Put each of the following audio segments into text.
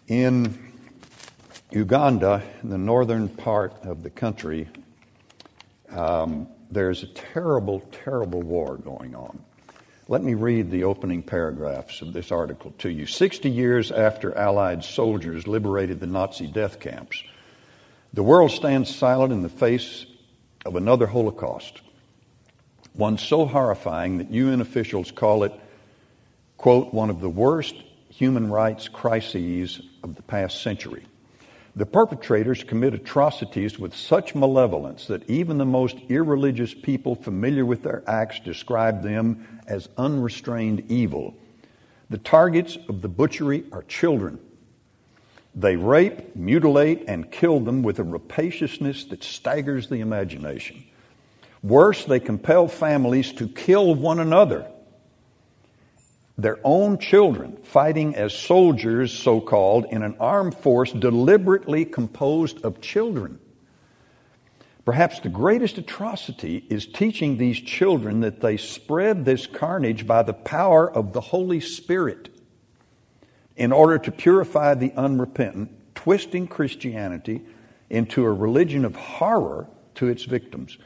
In Uganda, in the northern part of the country, there's a terrible, terrible war going on. Let me read the opening paragraphs of this article to you. 60 years after Allied soldiers liberated the Nazi death camps, the world stands silent in the face of another Holocaust, one so horrifying that UN officials call it, quote, one of the worst human rights crises of the past century. The perpetrators commit atrocities with such malevolence that even the most irreligious people familiar with their acts describe them as unrestrained evil. The targets of the butchery are children. They rape, mutilate, and kill them with a rapaciousness that staggers the imagination. Worse, they compel families to kill one another. Their own children fighting as soldiers, so-called, in an armed force deliberately composed of children. Perhaps the greatest atrocity is teaching these children that they spread this carnage by the power of the Holy Spirit in order to purify the unrepentant, twisting Christianity into a religion of horror to its victims.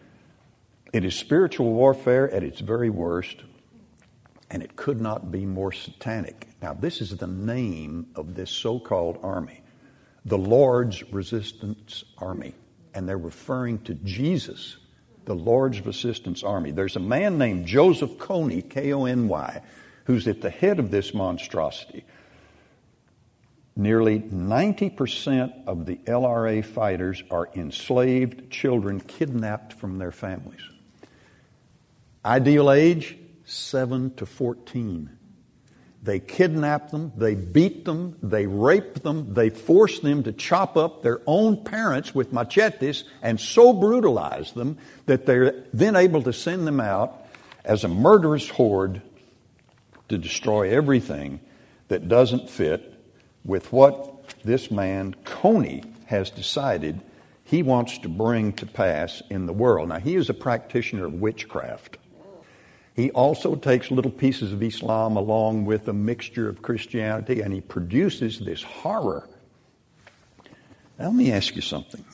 It is spiritual warfare at its very worst, and it could not be more satanic. Now, this is the name of this so-called army, the Lord's Resistance Army. And they're referring to Jesus, the Lord's Resistance Army. There's a man named Joseph Kony, K-O-N-Y, who's at the head of this monstrosity. Nearly 90% of the LRA fighters are enslaved children kidnapped from their families. Ideal age, 7 to 14. They kidnap them, they beat them, they rape them, they force them to chop up their own parents with machetes and so brutalize them that they're then able to send them out as a murderous horde to destroy everything that doesn't fit with what this man, Kony, has decided he wants to bring to pass in the world. Now, he is a practitioner of witchcraft. He also takes little pieces of Islam along with a mixture of Christianity, and he produces this horror. Now, let me ask you something.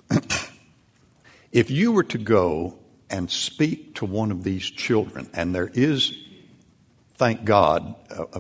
If you were to go and speak to one of these children, and there is, thank God,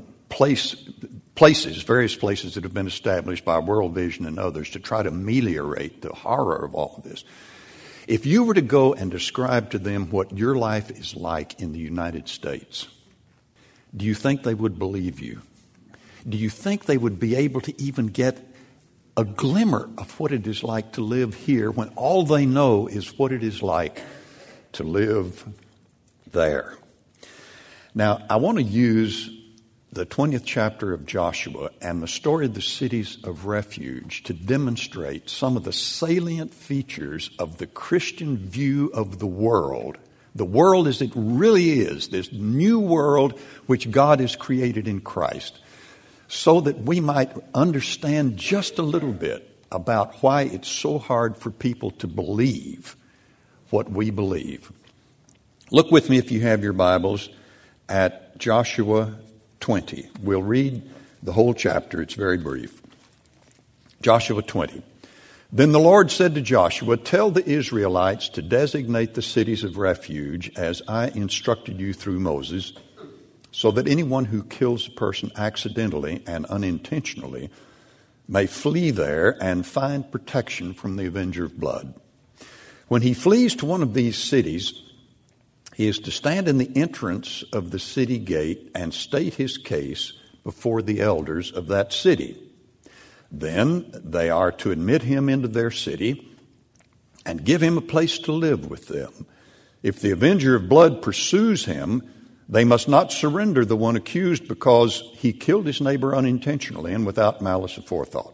various places that have been established by World Vision and others to try to ameliorate the horror of all of this. If you were to go and describe to them what your life is like in the United States, do you think they would believe you? Do you think they would be able to even get a glimmer of what it is like to live here when all they know is what it is like to live there? Now, I want to use the 20th chapter of Joshua and the story of the cities of refuge to demonstrate some of the salient features of the Christian view of the world as it really is, this new world which God has created in Christ, so that we might understand just a little bit about why it's so hard for people to believe what we believe. Look with me, if you have your Bibles, at Joshua 20. We'll read the whole chapter. It's very brief. Joshua 20. Then the Lord said to Joshua, tell the Israelites to designate the cities of refuge as I instructed you through Moses, so that anyone who kills a person accidentally and unintentionally may flee there and find protection from the avenger of blood. When he flees to one of these cities, he is to stand in the entrance of the city gate and state his case before the elders of that city. Then they are to admit him into their city and give him a place to live with them. If the avenger of blood pursues him, they must not surrender the one accused because he killed his neighbor unintentionally and without malice aforethought.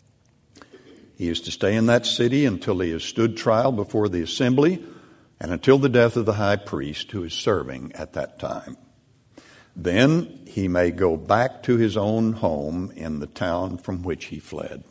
He is to stay in that city until he has stood trial before the assembly and until the death of the high priest who is serving at that time. Then he may go back to his own home in the town from which he fled.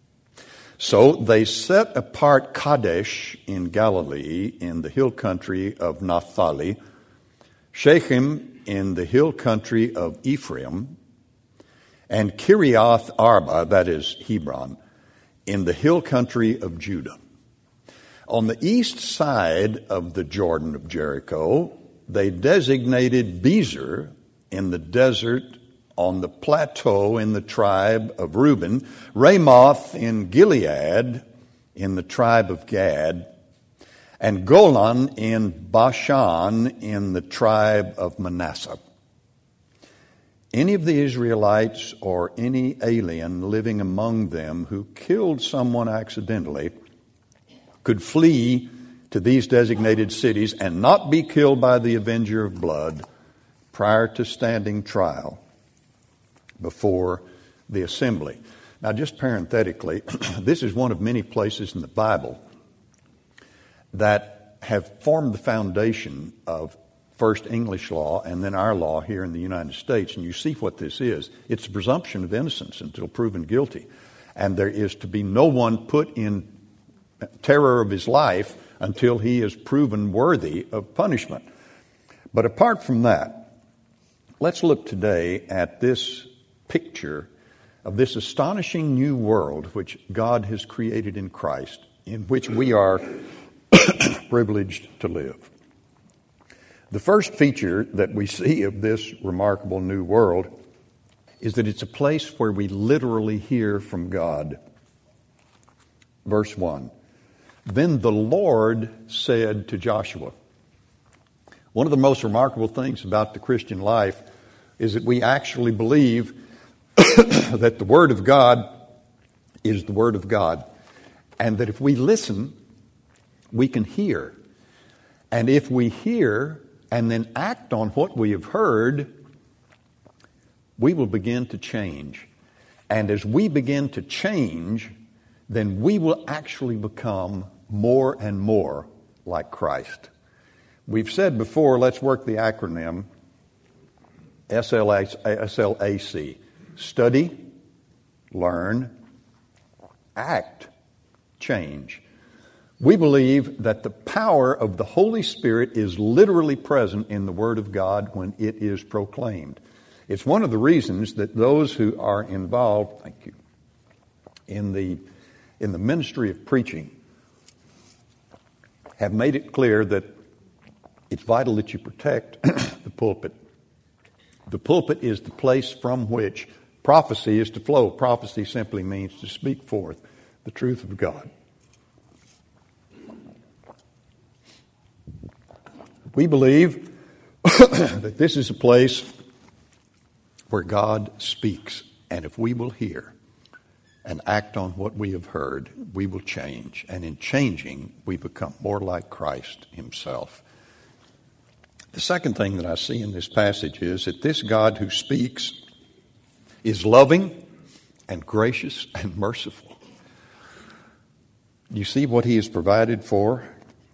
So they set apart Kadesh in Galilee in the hill country of Naphtali, Shechem in the hill country of Ephraim, and Kiriath Arba, that is Hebron, in the hill country of Judah. On the east side of the Jordan of Jericho, they designated Bezer in the desert on the plateau in the tribe of Reuben, Ramoth in Gilead in the tribe of Gad, and Golan in Bashan in the tribe of Manasseh. Any of the Israelites or any alien living among them who killed someone accidentally could flee to these designated cities and not be killed by the avenger of blood prior to standing trial before the assembly. Now, just parenthetically, this is one of many places in the Bible that have formed the foundation of first English law and then our law here in the United States. And you see what this is. It's the presumption of innocence until proven guilty. And there is to be no one put in terror of his life until he is proven worthy of punishment. But apart from that, let's look today at this picture of this astonishing new world which God has created in Christ, in which we are privileged to live. The first feature that we see of this remarkable new world is that it's a place where we literally hear from God. Verse 1, "Then the Lord said to Joshua." One of the most remarkable things about the Christian life is that we actually believe that the Word of God is the Word of God, and that if we listen, we can hear. And if we hear and then act on what we have heard, we will begin to change. And as we begin to change, then we will actually become more and more like Christ. We've said before, let's work the acronym SLAC. Study, learn, act, change. We believe that the power of the Holy Spirit is literally present in the Word of God when it is proclaimed. It's one of the reasons that those who are involved, in the ministry of preaching have made it clear that it's vital that you protect the pulpit. The pulpit is the place from which prophecy is to flow. Prophecy simply means to speak forth the truth of God. We believe that this is a place where God speaks, and if we will hear and act on what we have heard, we will change. And in changing, we become more like Christ himself. The second thing that I see in this passage is that this God who speaks is loving and gracious and merciful. You see what he has provided for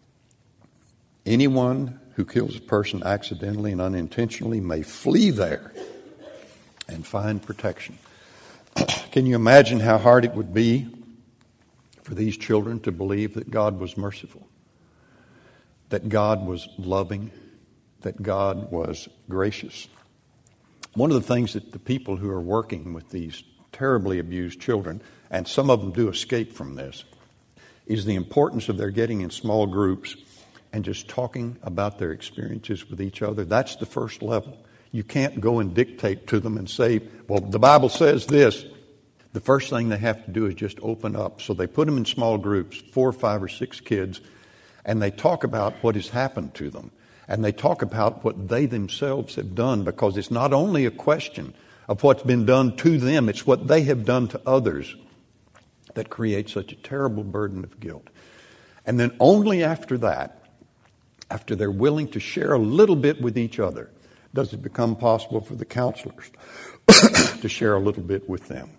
anyone who kills a person accidentally and unintentionally may flee there and find protection. Can you imagine how hard it would be for these children to believe that God was merciful, that God was loving, that God was gracious? One of the things that the people who are working with these terribly abused children, and some of them do escape from this, is the importance of their getting in small groups and just talking about their experiences with each other. That's the first level. You can't go and dictate to them and say, well, the Bible says this. The first thing they have to do is just open up. So they put them in small groups, 4, 5, or 6 kids, and they talk about what has happened to them. And they talk about what they themselves have done, because it's not only a question of what's been done to them, it's what they have done to others that creates such a terrible burden of guilt. And then only after that, after they're willing to share a little bit with each other, does it become possible for the counselors to share a little bit with them.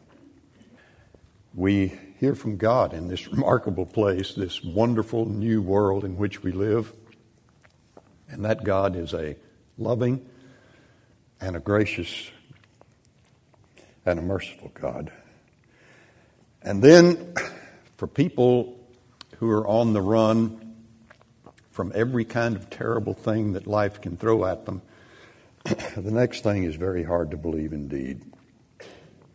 We hear from God in this remarkable place, this wonderful new world in which we live. And that God is a loving and a gracious and a merciful God. And then for people who are on the run from every kind of terrible thing that life can throw at them, the next thing is very hard to believe indeed.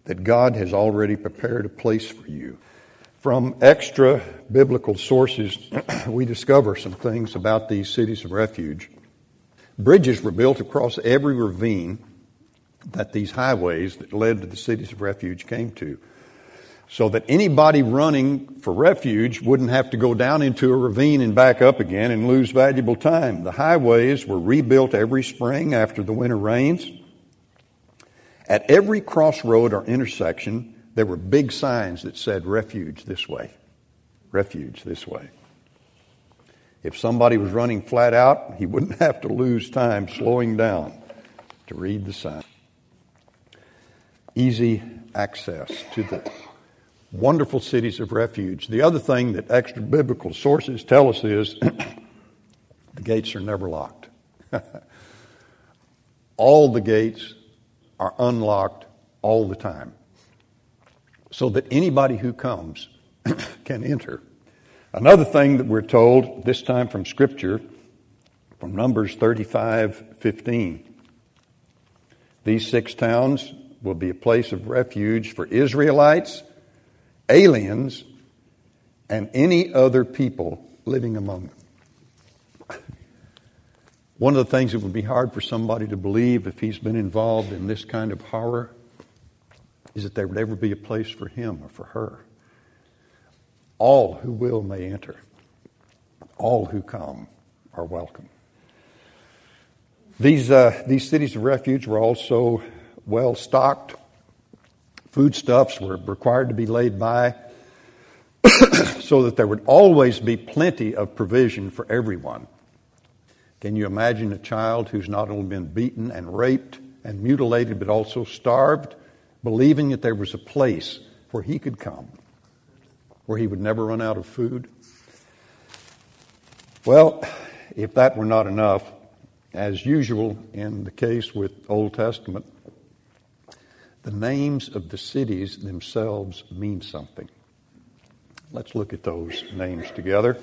that God has already prepared a place for you. From extra biblical sources, we discover some things about these cities of refuge. Bridges were built across every ravine that these highways that led to the cities of refuge came to, so that anybody running for refuge wouldn't have to go down into a ravine and back up again and lose valuable time. The highways were rebuilt every spring after the winter rains. At every crossroad or intersection, there were big signs that said, refuge this way, refuge this way. If somebody was running flat out, he wouldn't have to lose time slowing down to read the sign. Easy access to the wonderful cities of refuge. The other thing that extra biblical sources tell us is the gates are never locked. All the gates are unlocked all the time, so that anybody who comes can enter. Another thing that we're told, this time from Scripture, from Numbers 35:15. These 6 towns will be a place of refuge for Israelites, aliens, and any other people living among them. One of the things that would be hard for somebody to believe if he's been involved in this kind of horror is that there would ever be a place for him or for her. All who will may enter. All who come are welcome. These cities of refuge were also well stocked. Foodstuffs were required to be laid by so that there would always be plenty of provision for everyone. Can you imagine a child who's not only been beaten and raped and mutilated but also starved, believing that there was a place where he could come, where he would never run out of food? Well, if that were not enough, as usual in the case with Old Testament, the names of the cities themselves mean something. Let's look at those names together.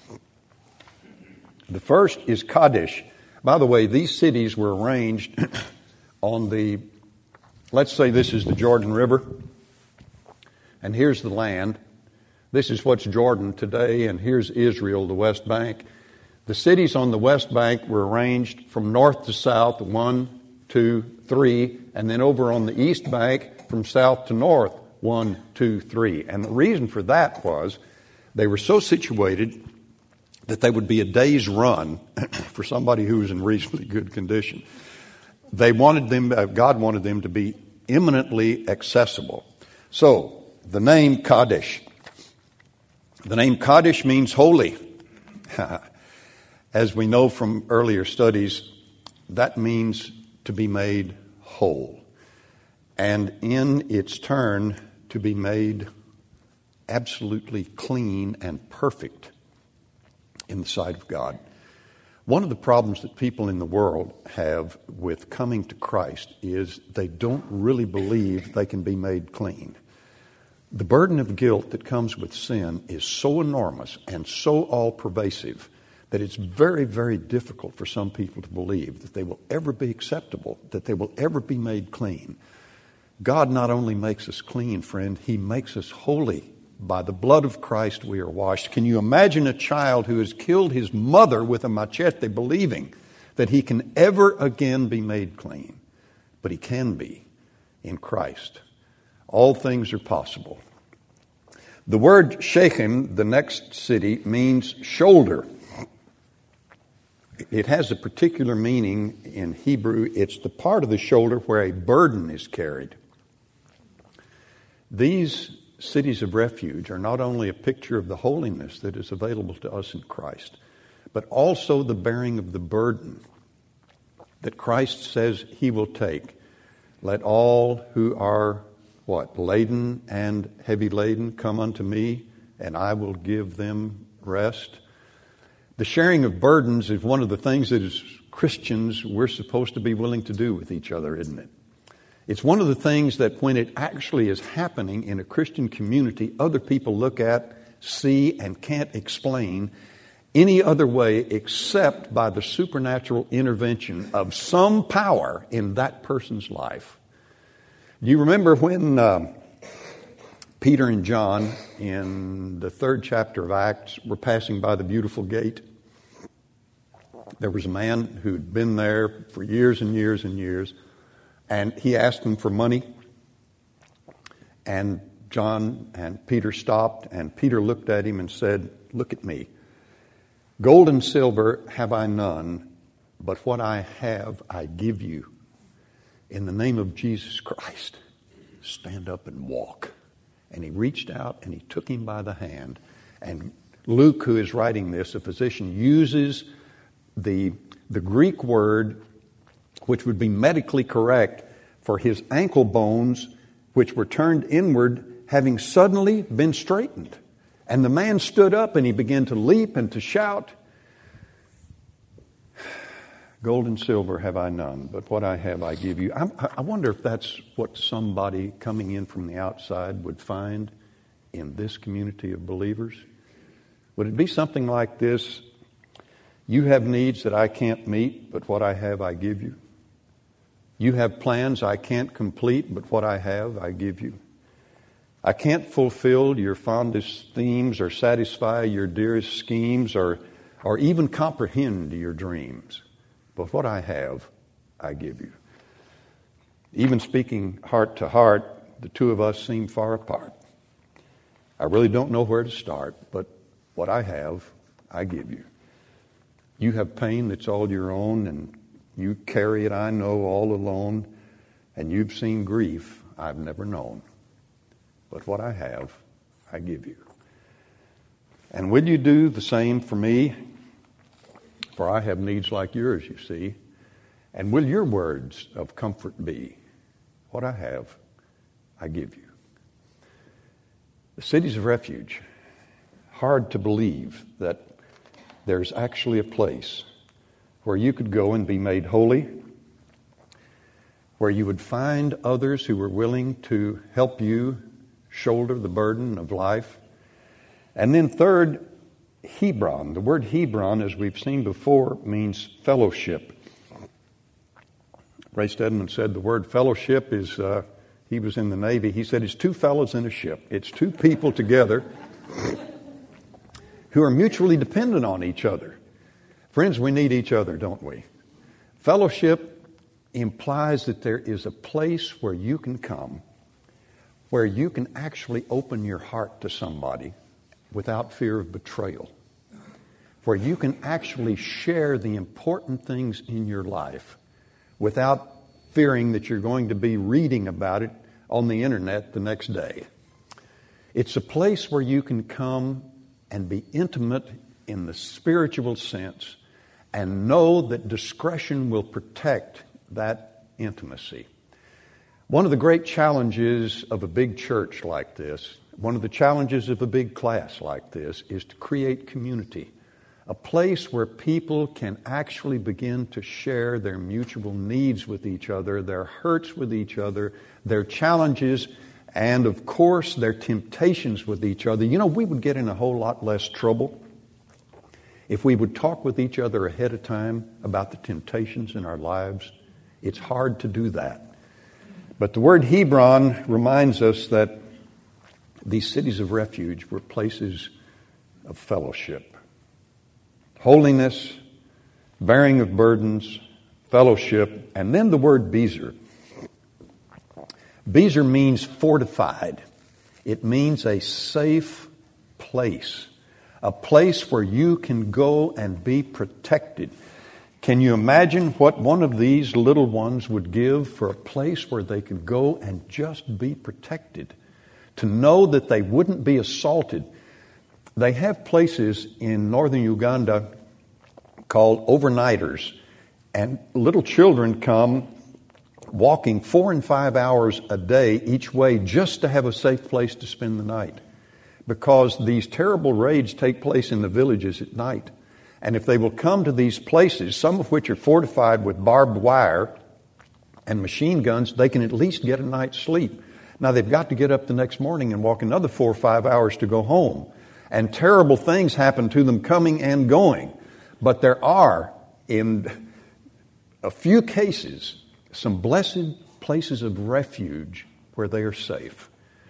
The first is Kadesh. By the way, these cities were arranged on let's say this is the Jordan River, and here's the land. This is what's Jordan today, and here's Israel, the West Bank. The cities on the West Bank were arranged from north to south, 1, 2, 3, and then over on the East Bank from south to north, 1, 2, 3. And the reason for that was they were so situated that they would be a day's run for somebody who was in reasonably good condition. God wanted them to be eminently accessible. So, the name Kadesh. The name Kadesh means holy. As we know from earlier studies, that means to be made whole. And in its turn, to be made absolutely clean and perfect in the sight of God. One of the problems that people in the world have with coming to Christ is they don't really believe they can be made clean. The burden of guilt that comes with sin is so enormous and so all-pervasive that it's very, very difficult for some people to believe that they will ever be acceptable, that they will ever be made clean. God not only makes us clean, friend, He makes us holy. By the blood of Christ we are washed. Can you imagine a child who has killed his mother with a machete believing that he can ever again be made clean? But he can be in Christ. All things are possible. The word Shechem, the next city, means shoulder. It has a particular meaning in Hebrew. It's the part of the shoulder where a burden is carried. These cities of refuge are not only a picture of the holiness that is available to us in Christ, but also the bearing of the burden that Christ says He will take. Let all who are, laden and heavy laden come unto me, and I will give them rest. The sharing of burdens is one of the things that as Christians we're supposed to be willing to do with each other, isn't it? It's one of the things that when it actually is happening in a Christian community, other people look at, see, and can't explain any other way except by the supernatural intervention of some power in that person's life. Do you remember when Peter and John in the 3rd chapter of Acts were passing by the beautiful gate? There was a man who'd been there for years and years and years, and he asked them for money. And John and Peter stopped, and Peter looked at him and said, "Look at me. Gold and silver have I none, but what I have I give you. In the name of Jesus Christ, stand up and walk." And he reached out and he took him by the hand. And Luke, who is writing this, a physician, uses the Greek word, which would be medically correct, for his ankle bones, which were turned inward, having suddenly been straightened. And the man stood up and he began to leap and to shout, "Gold and silver have I none, but what I have I give you." I wonder if that's what somebody coming in from the outside would find in this community of believers. Would it be something like this? "You have needs that I can't meet, but what I have I give you. You have plans I can't complete, but what I have I give you. I can't fulfill your fondest themes or satisfy your dearest schemes or even comprehend your dreams. But what I have, I give you." Even speaking heart to heart, the two of us seem far apart. I really don't know where to start, but what I have, I give you. You have pain that's all your own, and you carry it, I know, all alone, and you've seen grief I've never known. But what I have, I give you. And will you do the same for me? For I have needs like yours, you see. And will your words of comfort be, "What I have, I give you"? The cities of refuge. Hard to believe that there's actually a place where you could go and be made holy, where you would find others who were willing to help you shoulder the burden of life. And then third, Hebron. The word Hebron, as we've seen before, means fellowship. Ray Stedman said the word fellowship is, he was in the Navy, he said it's two fellows in a ship. It's two people together who are mutually dependent on each other. Friends, we need each other, don't we? Fellowship implies that there is a place where you can come, where you can actually open your heart to somebody without fear of betrayal, where you can actually share the important things in your life without fearing that you're going to be reading about it on the internet the next day. It's a place where you can come and be intimate in the spiritual sense and know that discretion will protect that intimacy. One of the great challenges of a big church like this, one of the challenges of a big class like this, is to create community. A place where people can actually begin to share their mutual needs with each other, their hurts with each other, their challenges, and of course their temptations with each other. You know, we would get in a whole lot less trouble if we would talk with each other ahead of time about the temptations in our lives. It's hard to do that. But the word Hebron reminds us that these cities of refuge were places of fellowship. Holiness, bearing of burdens, fellowship, and then the word Bezer. Bezer means fortified. It means a safe place. A place where you can go and be protected. Can you imagine what one of these little ones would give for a place where they could go and just be protected? To know that they wouldn't be assaulted. They have places in northern Uganda called overnighters. And little children come walking 4 and 5 hours a day each way just to have a safe place to spend the night. Because these terrible raids take place in the villages at night. And if they will come to these places, some of which are fortified with barbed wire and machine guns, they can at least get a night's sleep. Now they've got to get up the next morning and walk another 4 or 5 hours to go home. And terrible things happen to them coming and going. But there are, in a few cases, some blessed places of refuge where they are safe.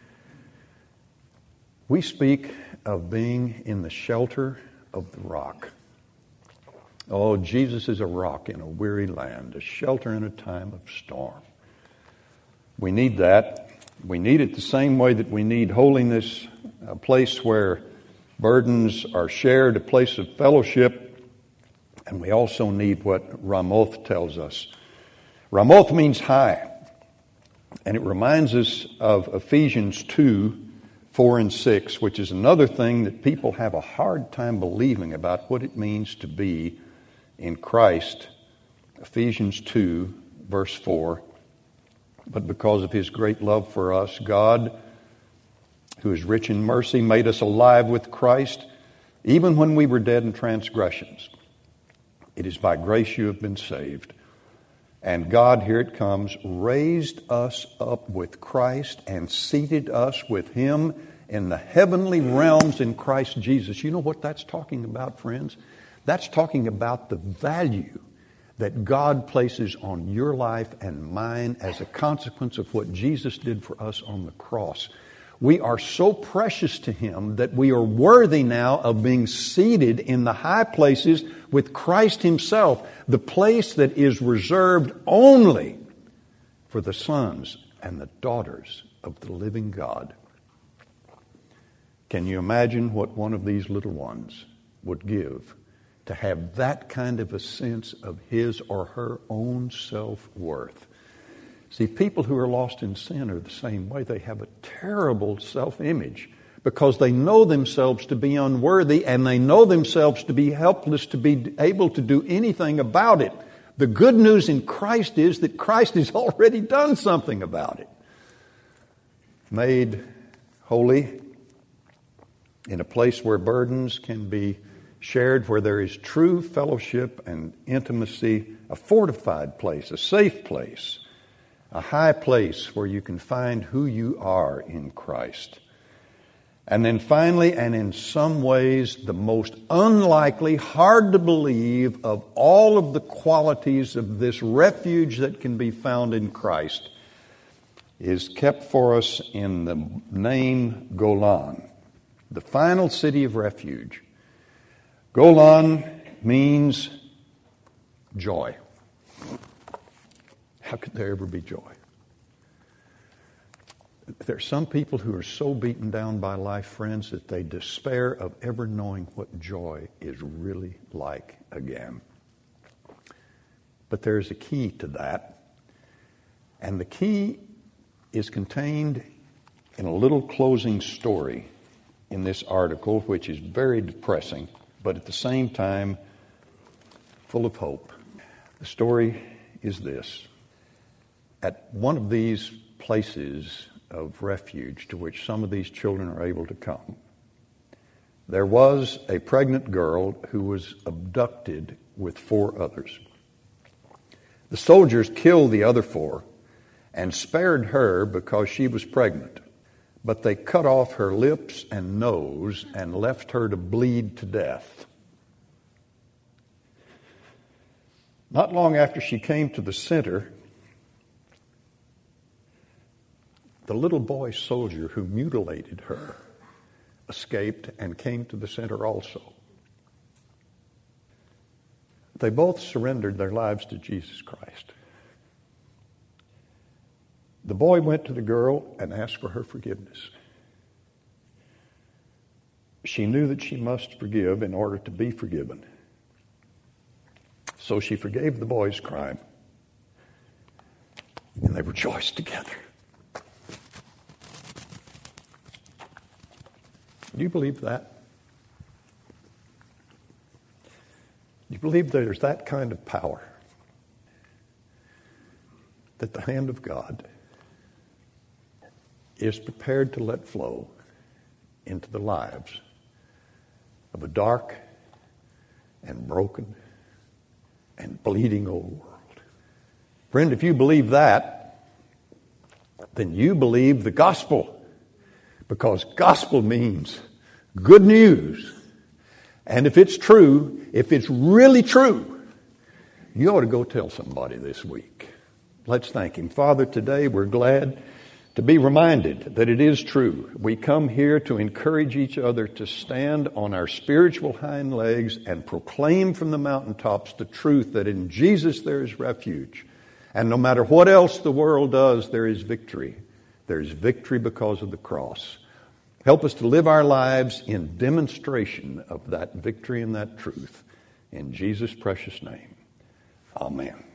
We speak of being in the shelter of the rock. Oh, Jesus is a rock in a weary land, a shelter in a time of storm. We need that. We need it the same way that we need holiness, a place where burdens are shared, a place of fellowship. And we also need what Ramoth tells us. Ramoth means high. And it reminds us of Ephesians 2, 4 and 6, which is another thing that people have a hard time believing about what it means to be in Christ. Ephesians 2, verse 4. But because of His great love for us, God, who is rich in mercy, made us alive with Christ, even when we were dead in transgressions. It is by grace you have been saved. And God, here it comes, raised us up with Christ and seated us with Him in the heavenly realms in Christ Jesus. You know what that's talking about, friends? That's talking about the value that God places on your life and mine as a consequence of what Jesus did for us on the cross. We are so precious to Him that we are worthy now of being seated in the high places with Christ Himself, the place that is reserved only for the sons and the daughters of the living God. Can you imagine what one of these little ones would give to have that kind of a sense of his or her own self-worth? See, people who are lost in sin are the same way. They have a terrible self-image because they know themselves to be unworthy and they know themselves to be helpless to be able to do anything about it. The good news in Christ is that Christ has already done something about it. Made holy in a place where burdens can be shared, where there is true fellowship and intimacy, a fortified place, a safe place, a high place where you can find who you are in Christ. And then finally, and in some ways, the most unlikely, hard to believe of all of the qualities of this refuge that can be found in Christ is kept for us in the name Golan, the final city of refuge. Golan means joy. How could there ever be joy? There are some people who are so beaten down by life, friends, that they despair of ever knowing what joy is really like again. But there is a key to that. And the key is contained in a little closing story in this article, which is very depressing, but at the same time full of hope. The story is this. At one of these places of refuge to which some of these children are able to come, there was a pregnant girl who was abducted with 4 others. The soldiers killed the other 4 and spared her because she was pregnant, but they cut off her lips and nose and left her to bleed to death. Not long after she came to the center, the little boy soldier who mutilated her escaped and came to the center also. They both surrendered their lives to Jesus Christ. The boy went to the girl and asked for her forgiveness. She knew that she must forgive in order to be forgiven. So she forgave the boy's crime, and they rejoiced together. Do you believe that? Do you believe there's that kind of power? That the hand of God is prepared to let flow into the lives of a dark and broken and bleeding old world. Friend, if you believe that, then you believe the gospel. Because gospel means good news. And if it's true, if it's really true, you ought to go tell somebody this week. Let's thank Him. Father, today we're glad to be reminded that it is true. We come here to encourage each other to stand on our spiritual hind legs and proclaim from the mountaintops the truth that in Jesus there is refuge. And no matter what else the world does, there is victory. There is victory because of the cross. Help us to live our lives in demonstration of that victory and that truth. In Jesus' precious name, amen.